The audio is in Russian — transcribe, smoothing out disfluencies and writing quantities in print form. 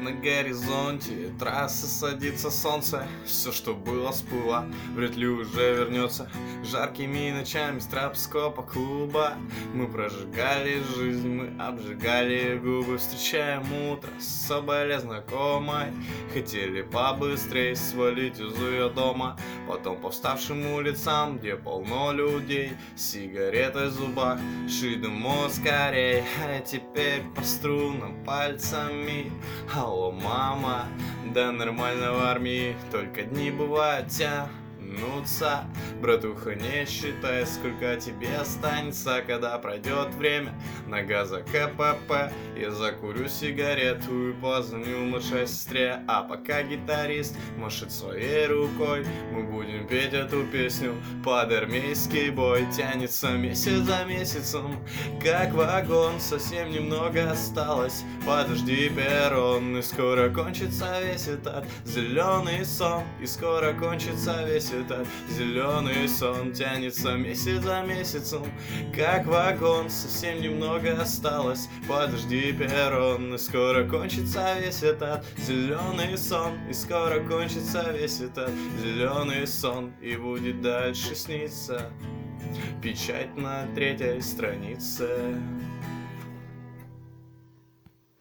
На горизонте трассы садится солнце. Все, что было, сплыло, вряд ли уже вернется. Жаркими ночами стробоскопа клуба мы прожигали жизнь, мы обжигали губы. Встречаем утро с собой знакомой. Хотели побыстрее свалить из ее дома. Потом по вставшим улицам, где полно людей, сигаретой в зубах, шли домой скорей. А теперь по струнам пальцами. Алло, мама, да нормально в армии, только дни бывают тянутся. Братуха, не считай, сколько тебе останется, когда пройдет время. Нога за КПП, я закурю сигарету и позвоню младшей сестре. А пока гитарист машет своей рукой, мы будем петь эту песню под армейский бой. Тянется месяц за месяцем, как вагон, совсем немного осталось. Подожди, перрон, и скоро кончится весь этот зеленый сон. И скоро кончится весь этот зеленый сон. Тянется месяц за месяцем, как вагон, совсем немного осталось. Подожди, перрон, и скоро кончится весь этот зеленый сон. И скоро кончится весь этот зеленый сон. И будет дальше сниться печать на 3-й странице.